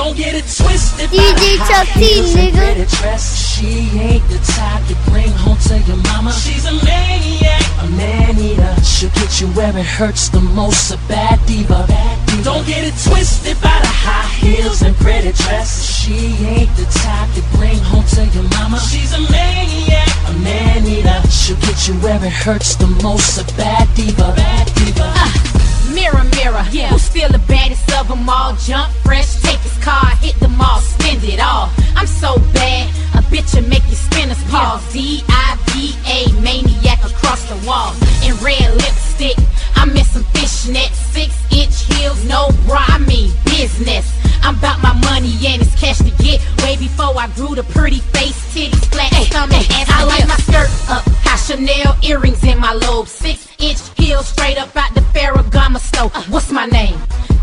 Don't get it twisted. DJ Chuck T, nigga. She ain't the type to bring home to your mama. She's a maniac, a man-eater. She'll get you where it hurts the most. A bad diva. Don't get it twisted by the high heels and pretty dresses. She ain't the type to bring home to your mama. She's a maniac, a man-eater. She'll get you where it hurts the most. A bad diva. Mirror, mirror, who's still the baddest of them all? Jump fresh, take his car, hit them all, spend it all. I'm so bad, a bitch will make you spin his paws. D-I-V-A, maniac across the wall. In red lipstick, I'm in some fishnets. 6-inch heels, no bra, I mean business. I'm about my money and it's cash to get. Way before I grew the pretty face, titties, flat stomach, ass. I like my skirt up, high Chanel earrings in my lobe. 6-inch heels straight up out the Ferragamo store. What's my name?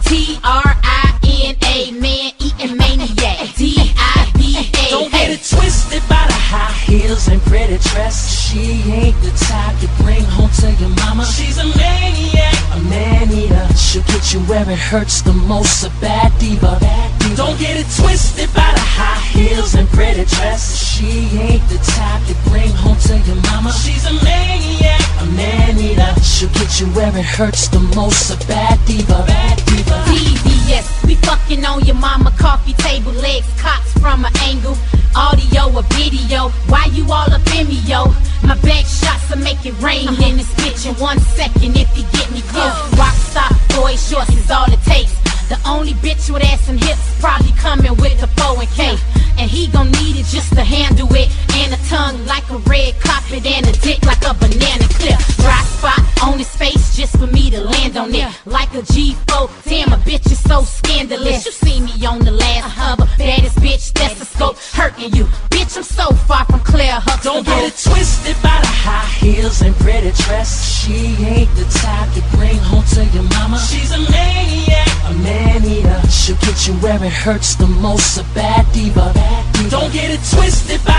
T-R-I-N-A, man eating maniac. D-I-V-A. Don't get it twisted by the high heels and pretty dresses. She ain't the type to bring home to your mama. She's a maniac, a man-eater. She'll get you where it hurts the most. A bad diva. Don't get it twisted by the high heels and pretty dresses. She ain't the type to bring home to your mama. She's a maniac, a man-eater. She'll get you where it hurts the most. A bad diva. TVS, we fucking on your mama coffee table, legs cocks from an angle, audio or video. Why you all up in me, yo? My back shots will make it rain in this bitch in 1 second if you get me close. Rockstar boy shorts is all it takes. The only bitch with ass and hips probably coming with the 4 and K. And he gon' need it just to handle it. And a tongue like a red carpet and a dick like a banana clip. Dry spot on his face just for me to land on it. Like a G4, damn a bitch is so scandalous. You see me on the last hover, baddest bitch, that's the scope. Hurting you, bitch, I'm so far from Claire Huxtable. Don't get it twisted by the high heels and pretty dresses. She ain't the type to bring home to your mama. She's a maniac, a man-eater. She'll get you where it hurts the most. A bad diva. Don't get it twisted by